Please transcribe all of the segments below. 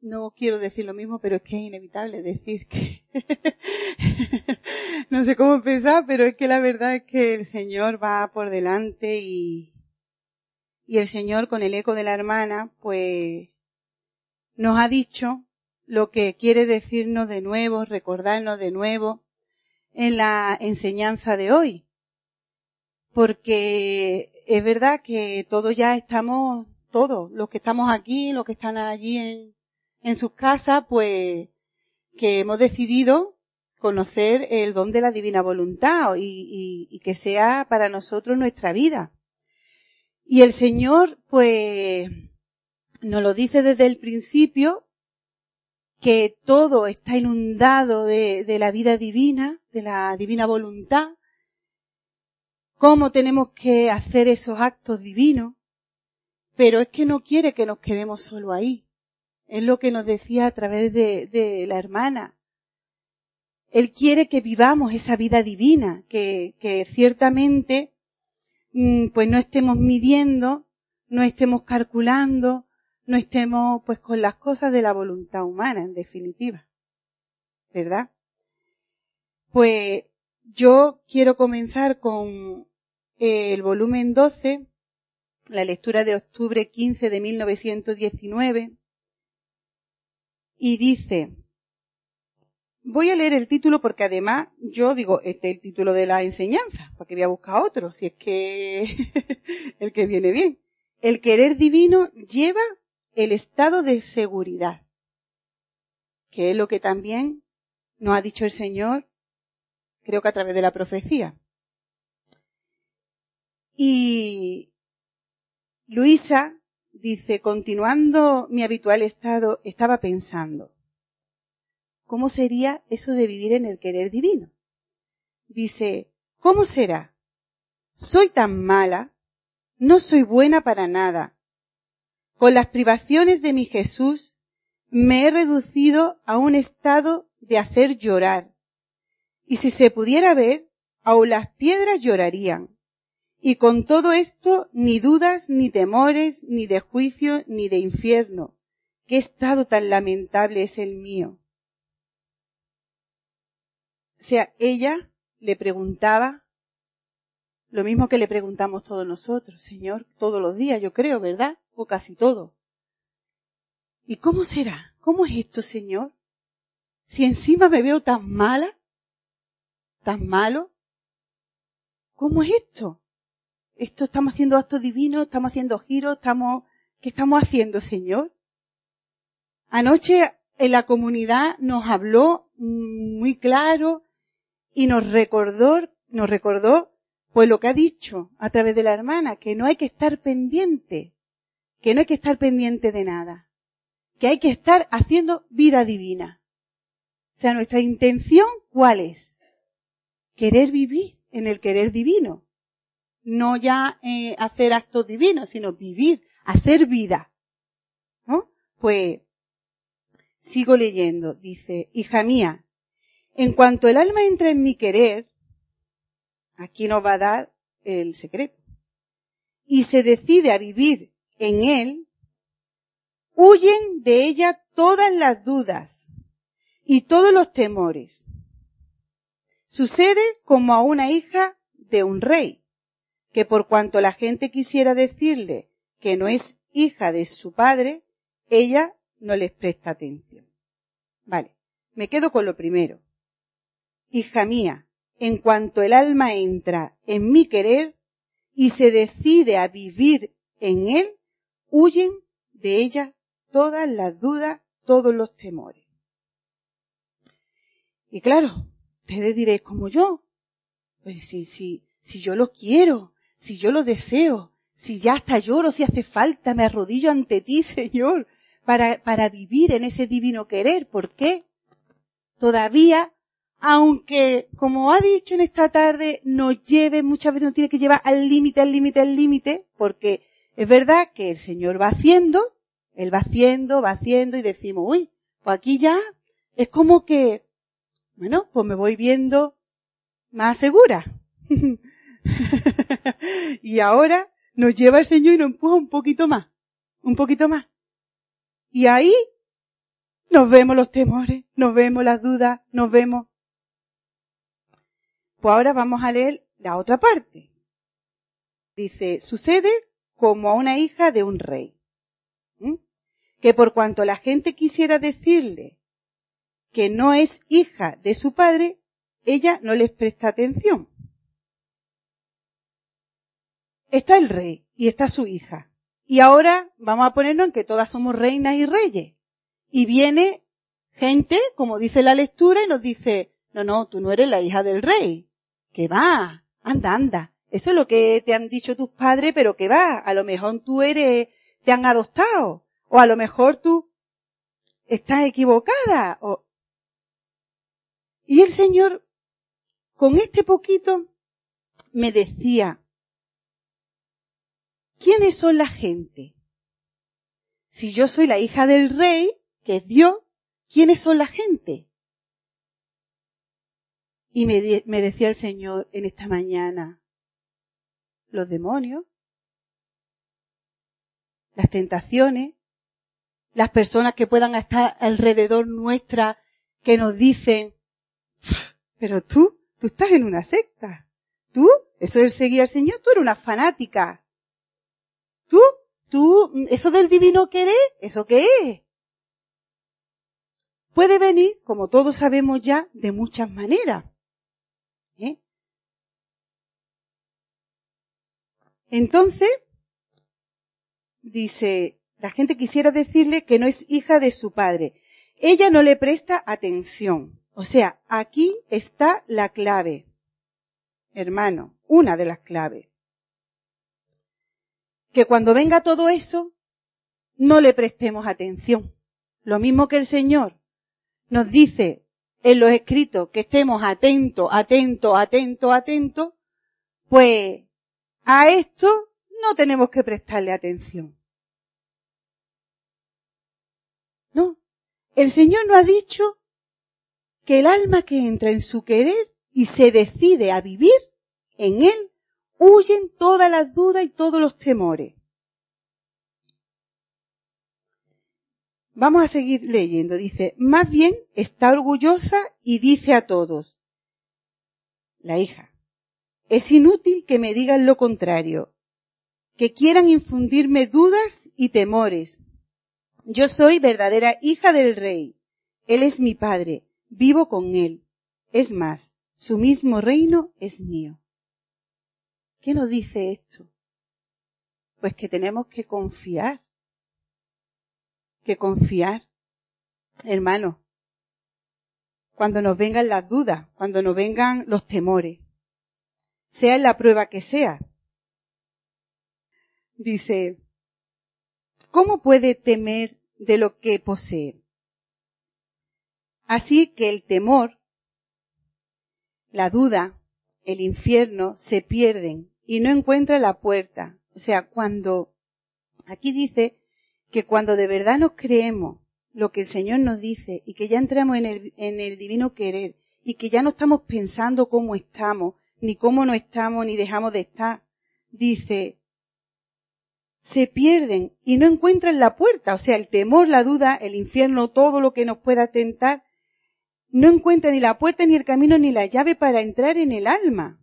no quiero decir lo mismo, pero es que es inevitable decir que no sé cómo empezar, pero es que la verdad es que el Señor va por delante y el Señor, con el eco de la hermana, pues nos ha dicho lo que quiere decirnos de nuevo, recordarnos de nuevo en la enseñanza de hoy. Porque es verdad que todos los que estamos aquí, los que están allí en sus casas, pues que hemos decidido conocer el don de la divina voluntad y que sea para nosotros nuestra vida. Y el Señor, pues, nos lo dice desde el principio, que todo está inundado de la vida divina, de la divina voluntad, cómo tenemos que hacer esos actos divinos, pero es que no quiere que nos quedemos solo ahí. Es lo que nos decía a través de la hermana. Él quiere que vivamos esa vida divina, que ciertamente pues no estemos midiendo, no estemos calculando, no estemos pues con las cosas de la voluntad humana, en definitiva. ¿Verdad? Pues yo quiero comenzar con el volumen 12, la lectura de octubre 15 de 1919, y dice, voy a leer el título porque además yo digo, este es el título de la enseñanza, para que voy a buscar otro, si es que el que viene bien. El querer divino lleva el estado de seguridad, que es lo que también nos ha dicho el Señor, creo que a través de la profecía. Y Luisa dice, continuando mi habitual estado, estaba pensando, ¿cómo sería eso de vivir en el querer divino? Dice, ¿cómo será? Soy tan mala, no soy buena para nada. Con las privaciones de mi Jesús me he reducido a un estado de hacer llorar. Y si se pudiera ver, aun las piedras llorarían. Y con todo esto, ni dudas, ni temores, ni de juicio, ni de infierno. ¿Qué estado tan lamentable es el mío? O sea, ella le preguntaba lo mismo que le preguntamos todos nosotros, Señor, todos los días, yo creo, ¿verdad? O casi todo. ¿Y cómo será? ¿Cómo es esto, Señor? Si encima me veo tan mala, tan malo, ¿cómo es esto? Estamos haciendo actos divinos, estamos haciendo giros, ¿qué estamos haciendo, Señor? Anoche en la comunidad nos habló muy claro y nos recordó pues lo que ha dicho a través de la hermana, que no hay que estar pendiente, de nada, que hay que estar haciendo vida divina. O sea, nuestra intención, ¿cuál es? Querer vivir en el querer divino. No ya hacer actos divinos, sino vivir, hacer vida. ¿No? Pues, sigo leyendo, dice, hija mía, en cuanto el alma entra en mi querer, aquí nos va a dar el secreto, y se decide a vivir en él, huyen de ella todas las dudas y todos los temores. Sucede como a una hija de un rey, que por cuanto la gente quisiera decirle que no es hija de su padre, ella no les presta atención. Vale, me quedo con lo primero. Hija mía, en cuanto el alma entra en mi querer y se decide a vivir en él, huyen de ella todas las dudas, todos los temores. Y claro, ustedes diréis como yo, pues si yo lo quiero, si yo lo deseo, si ya hasta lloro, si hace falta, me arrodillo ante ti, Señor, para vivir en ese divino querer. ¿Por qué? Todavía, aunque, como ha dicho en esta tarde, nos lleve, muchas veces nos tiene que llevar al límite, porque es verdad que el Señor va haciendo, Él va haciendo y decimos, uy, pues aquí ya es como que, bueno, pues me voy viendo más segura. Y ahora nos lleva el Señor y nos empuja un poquito más. Y ahí Nos vemos los temores, nos vemos las dudas, nos vemos. Pues ahora vamos a leer la otra parte. Dice, sucede como a una hija de un rey, que por cuanto la gente quisiera decirle que no es hija de su padre, ella no les presta atención. Está el rey y está su hija. Y ahora vamos a ponernos en que todas somos reinas y reyes. Y viene gente, como dice la lectura, y nos dice, no, tú no eres la hija del rey. ¿Qué va? Anda. Eso es lo que te han dicho tus padres, pero ¿qué va? A lo mejor te han adoptado. O a lo mejor tú estás equivocada. Y el Señor, con este poquito, me decía, ¿quiénes son la gente? Si yo soy la hija del rey, que es Dios, ¿quiénes son la gente? Y me decía el Señor en esta mañana, los demonios, las tentaciones, las personas que puedan estar alrededor nuestra que nos dicen, pero tú estás en una secta. Tú, eso es seguir al Señor, tú eres una fanática. Tú, eso del divino querer, ¿eso qué es? Puede venir, como todos sabemos ya, de muchas maneras. Entonces, dice, la gente quisiera decirle que no es hija de su padre. Ella no le presta atención. O sea, aquí está la clave. Hermano, una de las claves. Que cuando venga todo eso, no le prestemos atención. Lo mismo que el Señor nos dice en los escritos que estemos atentos, pues a esto no tenemos que prestarle atención. No, el Señor nos ha dicho que el alma que entra en su querer y se decide a vivir en él, huyen todas las dudas y todos los temores. Vamos a seguir leyendo. Dice, más bien está orgullosa y dice a todos, la hija, es inútil que me digan lo contrario, que quieran infundirme dudas y temores. Yo soy verdadera hija del rey. Él es mi padre. Vivo con él. Es más, su mismo reino es mío. ¿Qué nos dice esto? Pues que tenemos que confiar. Hermanos, cuando nos vengan las dudas, cuando nos vengan los temores, sea en la prueba que sea. Dice, ¿cómo puede temer de lo que posee? Así que el temor, la duda, el infierno se pierden y no encuentran la puerta. O sea, aquí dice que cuando de verdad nos creemos lo que el Señor nos dice y que ya entramos en el divino querer y que ya no estamos pensando cómo estamos, ni cómo no estamos, ni dejamos de estar, dice, se pierden y no encuentran la puerta. O sea, el temor, la duda, el infierno, todo lo que nos pueda tentar, no encuentra ni la puerta, ni el camino, ni la llave para entrar en el alma.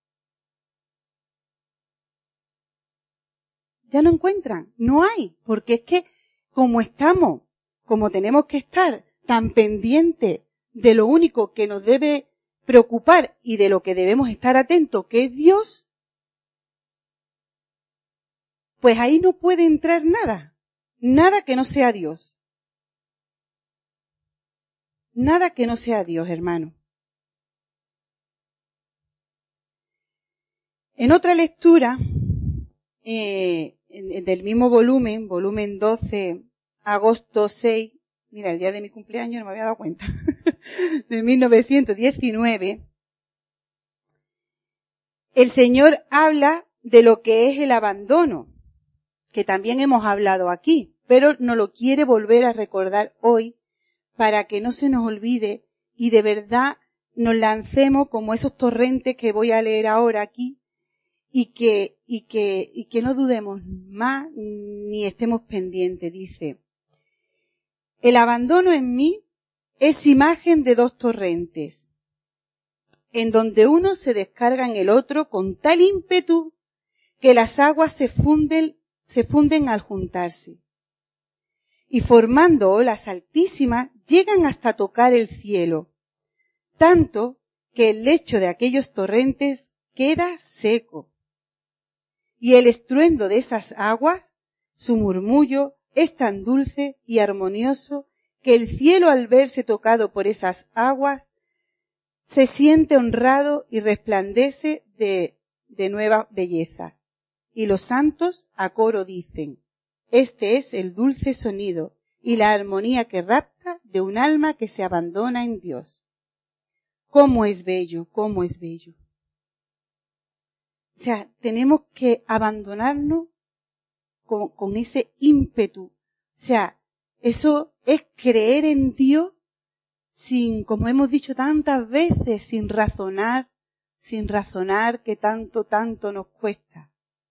Ya no encuentran, no hay, porque es que como tenemos que estar tan pendientes de lo único que nos debe preocupar y de lo que debemos estar atentos, que es Dios, pues ahí no puede entrar nada que no sea Dios. Nada que no sea Dios, hermano. En otra lectura, del mismo volumen 12, agosto 6, mira, el día de mi cumpleaños no me había dado cuenta, de 1919, el Señor habla de lo que es el abandono, que también hemos hablado aquí, pero nos lo quiere volver a recordar hoy para que no se nos olvide y de verdad nos lancemos como esos torrentes que voy a leer ahora aquí y que no dudemos más ni estemos pendientes. Dice, El abandono en mí es imagen de dos torrentes, en donde uno se descarga en el otro con tal ímpetu que las aguas se funden al juntarse, y formando olas altísimas llegan hasta tocar el cielo, tanto que el lecho de aquellos torrentes queda seco. Y el estruendo de esas aguas, su murmullo, es tan dulce y armonioso que el cielo, al verse tocado por esas aguas, se siente honrado y resplandece de nueva belleza. Y los santos a coro dicen: este es el dulce sonido y la armonía que rapta de un alma que se abandona en Dios. ¡Cómo es bello! ¡Cómo es bello! O sea, tenemos que abandonarnos con ese ímpetu. O sea, eso es creer en Dios sin, como hemos dicho tantas veces, sin razonar que tanto nos cuesta.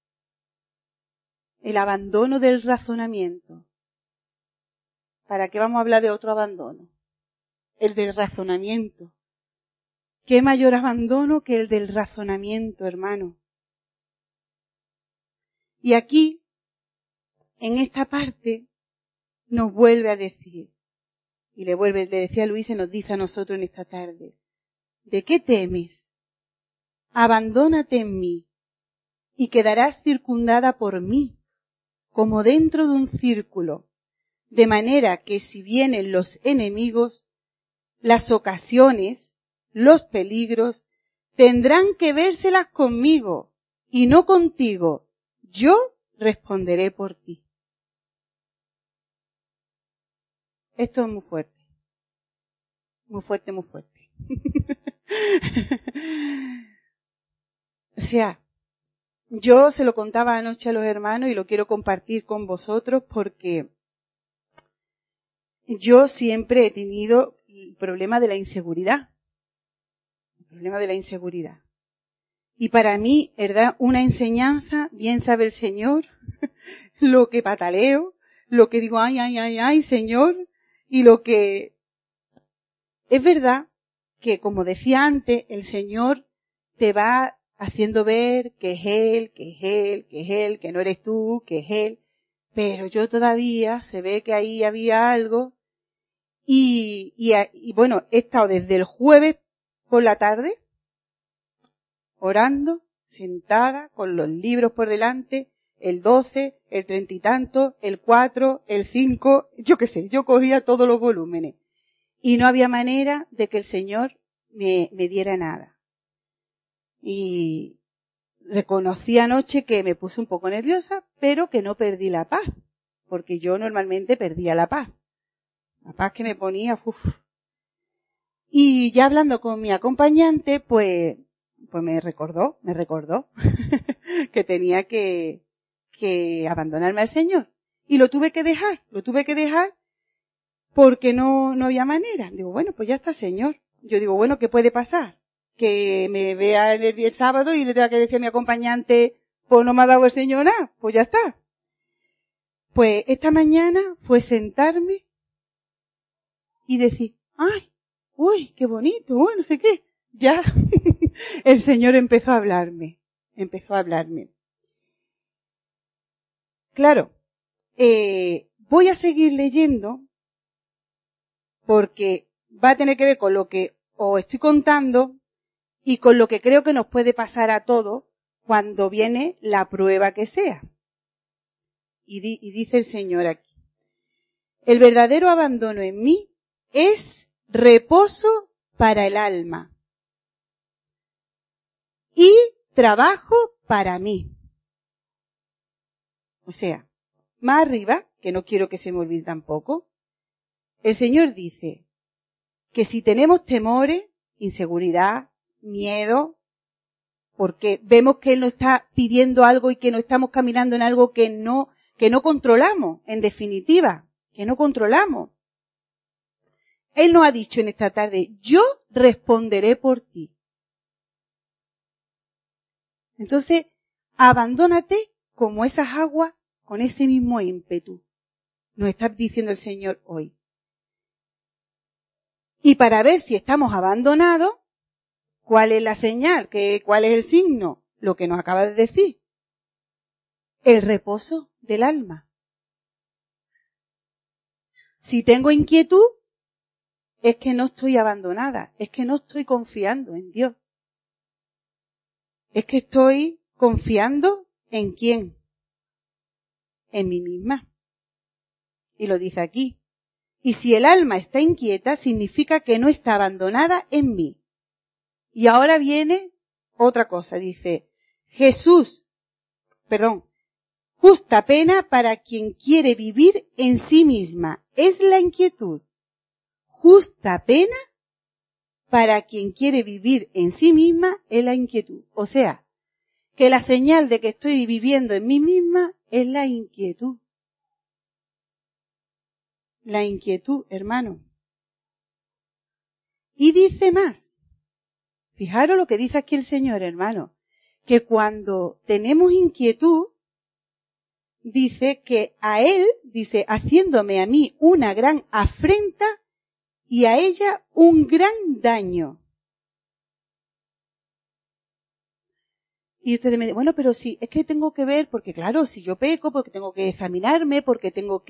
El abandono del razonamiento. ¿Para qué vamos a hablar de otro abandono? El del razonamiento. ¿Qué mayor abandono que el del razonamiento, hermano? Y aquí, en esta parte, nos vuelve a decir, y le decía a Luis y nos dice a nosotros en esta tarde: ¿de qué temes? Abandónate en mí, y quedarás circundada por mí, como dentro de un círculo, de manera que si vienen los enemigos, las ocasiones, los peligros, tendrán que vérselas conmigo, y no contigo. Yo responderé por ti. Esto es muy fuerte. Muy fuerte, muy fuerte. O sea, yo se lo contaba anoche a los hermanos y lo quiero compartir con vosotros porque yo siempre he tenido el problema de la inseguridad. El problema de la inseguridad. Y para mí, ¿verdad? Una enseñanza, bien sabe el Señor, lo que pataleo, lo que digo, ay, Señor, y lo que... Es verdad que, como decía antes, el Señor te va haciendo ver que es Él, que no eres tú, que es Él, pero yo todavía se ve que ahí había algo, y bueno, he estado desde el jueves por la tarde, orando, sentada, con los libros por delante, el 12, el 30 y tanto, el 4, el 5, yo qué sé, yo cogía todos los volúmenes. Y no había manera de que el Señor me diera nada. Y reconocí anoche que me puse un poco nerviosa, pero que no perdí la paz, porque yo normalmente perdía la paz que me ponía, Y ya hablando con mi acompañante, pues me recordó que tenía que abandonarme al Señor. Y lo tuve que dejar porque no había manera. Digo, bueno, pues ya está, Señor. Yo digo, bueno, ¿qué puede pasar? Que me vea el sábado y le tenga que decir a mi acompañante, pues no me ha dado el Señor nada, pues ya está. Pues esta mañana fue sentarme y decir, ay, uy, qué bonito, no sé qué. Ya el Señor empezó a hablarme. Claro, voy a seguir leyendo porque va a tener que ver con lo que os estoy contando y con lo que creo que nos puede pasar a todos cuando viene la prueba que sea. Y dice el Señor aquí: el verdadero abandono en mí es reposo para el alma y trabajo para mí. O sea, más arriba, que no quiero que se me olvide tampoco, el Señor dice que si tenemos temores, inseguridad, miedo, porque vemos que Él nos está pidiendo algo y que no estamos caminando en algo que no controlamos, en definitiva, que no controlamos. Él nos ha dicho en esta tarde, yo responderé por ti. Entonces, abandónate como esas aguas con ese mismo ímpetu. Nos está diciendo el Señor hoy. Y para ver si estamos abandonados, ¿cuál es la señal? ¿Cuál es el signo? Lo que nos acaba de decir. El reposo del alma. Si tengo inquietud, es que no estoy abandonada, es que no estoy confiando en Dios. Es que estoy confiando ¿en quién? En mí misma. Y lo dice aquí. Y si el alma está inquieta, significa que no está abandonada en mí. Y ahora viene otra cosa, dice, justa pena para quien quiere vivir en sí misma. Es la inquietud. Justa pena para quien quiere vivir en sí misma es la inquietud. O sea, que la señal de que estoy viviendo en mí misma es la inquietud. La inquietud, hermano. Y dice más. Fijaros lo que dice aquí el Señor, hermano. Que cuando tenemos inquietud, dice que a Él, dice, haciéndome a mí una gran afrenta y a ella un gran daño. Y ustedes me dicen, bueno, pero sí, es que tengo que ver, porque claro, si yo peco, porque tengo que examinarme, porque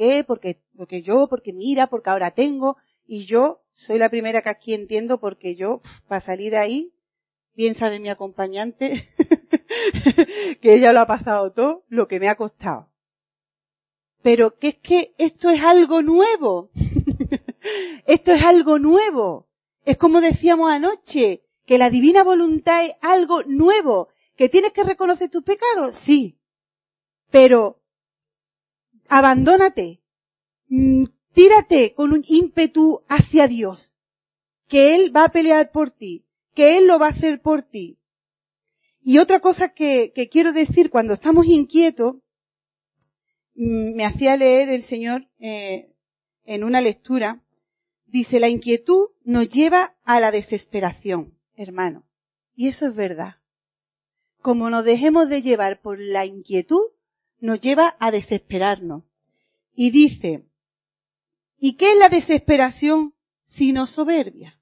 mira, porque ahora tengo, y yo soy la primera que aquí entiendo, porque yo, para salir de ahí, bien sabe mi acompañante, que ella lo ha pasado todo, lo que me ha costado. Pero que es que esto es algo nuevo. Esto es algo nuevo. Es como decíamos anoche, que la divina voluntad es algo nuevo. ¿Que tienes que reconocer tus pecados? Sí. Pero abandónate. Tírate con un ímpetu hacia Dios. Que Él va a pelear por ti. Que Él lo va a hacer por ti. Y otra cosa que quiero decir cuando estamos inquietos, me hacía leer el Señor en una lectura, dice, la inquietud nos lleva a la desesperación, hermano. Y eso es verdad. Como nos dejemos de llevar por la inquietud, nos lleva a desesperarnos. Y dice, ¿y qué es la desesperación sino soberbia?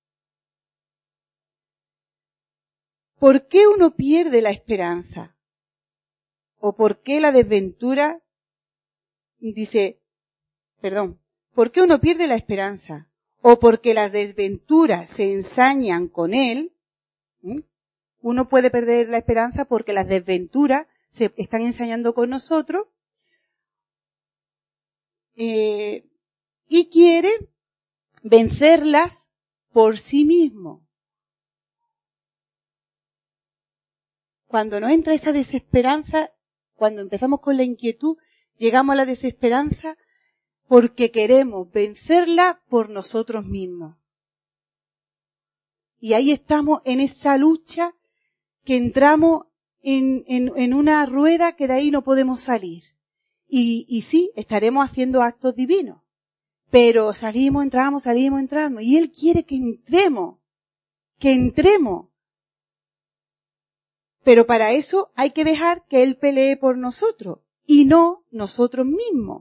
¿Por qué uno pierde la esperanza? ¿O por qué la desventura? ¿Por qué uno pierde la esperanza? ¿O porque las desventuras se ensañan con él? Uno puede perder la esperanza porque las desventuras se están ensañando con nosotros y quiere vencerlas por sí mismo. Cuando nos entra esa desesperanza, cuando empezamos con la inquietud, llegamos a la desesperanza porque queremos vencerla por nosotros mismos. Y ahí estamos en esa lucha que entramos en una rueda que de ahí no podemos salir. Y sí, estaremos haciendo actos divinos. Pero entramos. Y Él quiere que entremos. Pero para eso hay que dejar que Él pelee por nosotros. Y no nosotros mismos.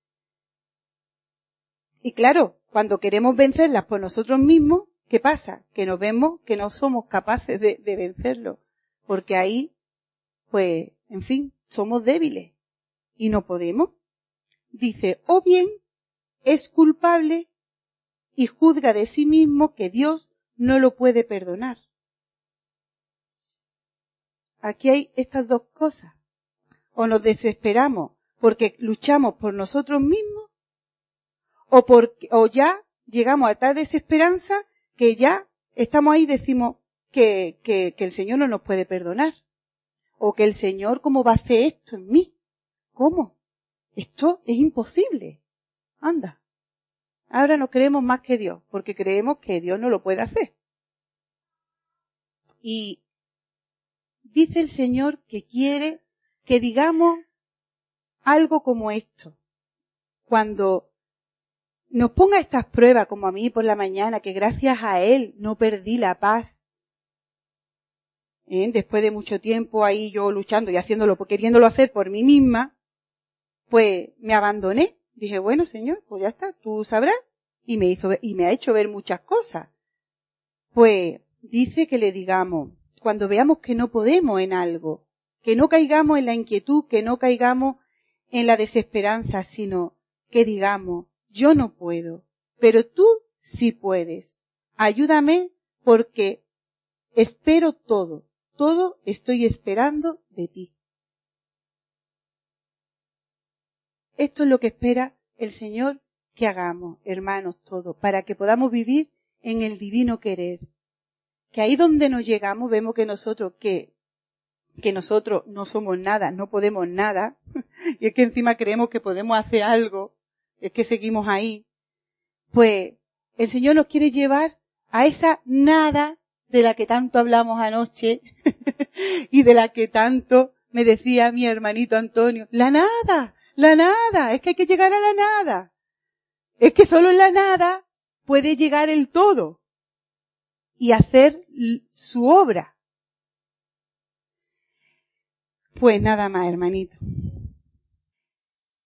Y claro, cuando queremos vencerlas por nosotros mismos, ¿qué pasa? Que nos vemos que no somos capaces de vencerlo. Porque ahí, pues, en fin, somos débiles. Y no podemos. Dice, o bien es culpable y juzga de sí mismo que Dios no lo puede perdonar. Aquí hay estas dos cosas. O nos desesperamos porque luchamos por nosotros mismos, o ya llegamos a tal desesperanza que ya estamos ahí y decimos que el Señor no nos puede perdonar. O que el Señor, ¿cómo va a hacer esto en mí? ¿Cómo? Esto es imposible. Anda. Ahora nos creemos más que Dios, porque creemos que Dios no lo puede hacer. Y dice el Señor que quiere que digamos algo como esto. Cuando nos ponga estas pruebas, como a mí por la mañana, que gracias a Él no perdí la paz. Después de mucho tiempo ahí yo luchando y haciéndolo, queriéndolo hacer por mí misma, pues me abandoné. Dije, bueno, Señor, pues ya está, tú sabrás. y me ha hecho ver muchas cosas. Pues dice que le digamos, cuando veamos que no podemos en algo, que no caigamos en la inquietud, que no caigamos en la desesperanza, sino que digamos, yo no puedo, pero tú sí puedes. Ayúdame porque espero todo estoy esperando de ti. Esto es lo que espera el Señor que hagamos, hermanos, todos, para que podamos vivir en el divino querer. Que ahí donde nos llegamos vemos que nosotros no somos nada, no podemos nada, y es que encima creemos que podemos hacer algo, es que seguimos ahí. Pues el Señor nos quiere llevar a esa nada de la que tanto hablamos anoche y de la que tanto me decía mi hermanito Antonio. La nada, es que hay que llegar a la nada. Es que solo en la nada puede llegar el todo y hacer su obra. Pues nada más, hermanito.